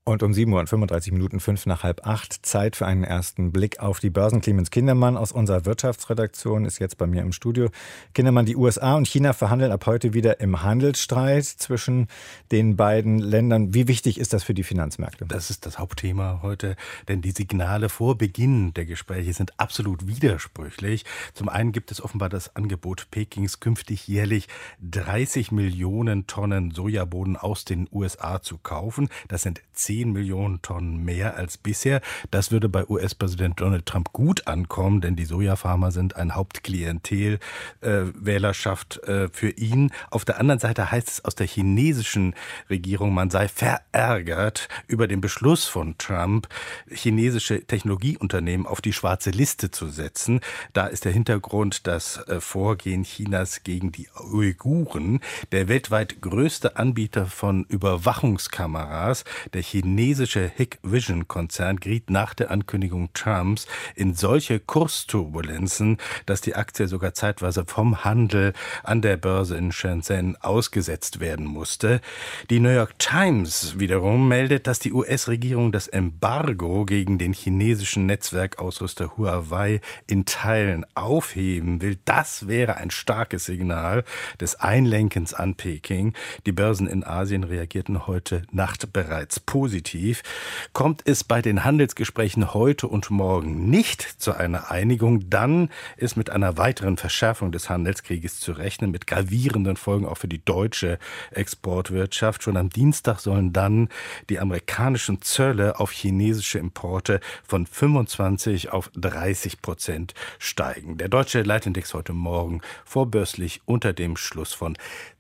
Und um 7:35 5 nach halb 8, Zeit für einen ersten Blick auf die Börsen. Clemens Kindermann aus unserer Wirtschaftsredaktion ist jetzt bei mir im Studio. Kindermann, die USA und China verhandeln ab heute wieder im Handelsstreit zwischen den beiden Ländern. Wie wichtig ist das für die Finanzmärkte? Das ist das Hauptthema heute, denn die Signale vor Beginn der Gespräche sind absolut widersprüchlich. Zum einen gibt es offenbar das Angebot Pekings, künftig jährlich 30 Millionen Tonnen Sojabohnen aus den USA zu kaufen. Das sind 10 Millionen Tonnen mehr als bisher. Das würde bei US-Präsident Donald Trump gut ankommen, denn die Sojafarmer sind ein Hauptklientel, Wählerschaft für ihn. Auf der anderen Seite heißt es aus der chinesischen Regierung, man sei verärgert über den Beschluss von Trump, chinesische Technologieunternehmen auf die schwarze Liste zu setzen. Da ist der Hintergrund das Vorgehen Chinas gegen die Uiguren. Der weltweit größte Anbieter von Überwachungskameras, der chinesische Hikvision-Konzern, geriet nach der Ankündigung Trumps in solche Kursturbulenzen, dass die Aktie sogar zeitweise vom Handel an der Börse in Shenzhen ausgesetzt werden musste. Die New York Times wiederum meldet, dass die US-Regierung das Embargo gegen den chinesischen Netzwerkausrüster Huawei in Teilen aufheben will. Das wäre ein starkes Signal des Einlenkens an Peking. Die Börsen in Asien reagierten heute Nacht bereits positiv. Kommt es bei den Handelsgesprächen heute und morgen nicht zu einer Einigung, dann ist mit einer weiteren Verschärfung des Handelskrieges zu rechnen, mit gravierenden Folgen auch für die deutsche Exportwirtschaft. Schon am Dienstag sollen dann die amerikanischen Zölle auf chinesische Importe von 25 auf 30% steigen. Der deutsche Leitindex heute Morgen vorbörslich unter dem Schluss von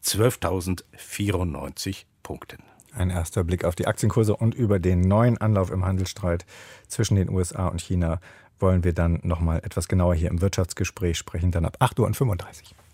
12.094 Punkten. Ein erster Blick auf die Aktienkurse und über den neuen Anlauf im Handelsstreit zwischen den USA und China wollen wir dann noch mal etwas genauer hier im Wirtschaftsgespräch sprechen, dann ab 8:35 Uhr.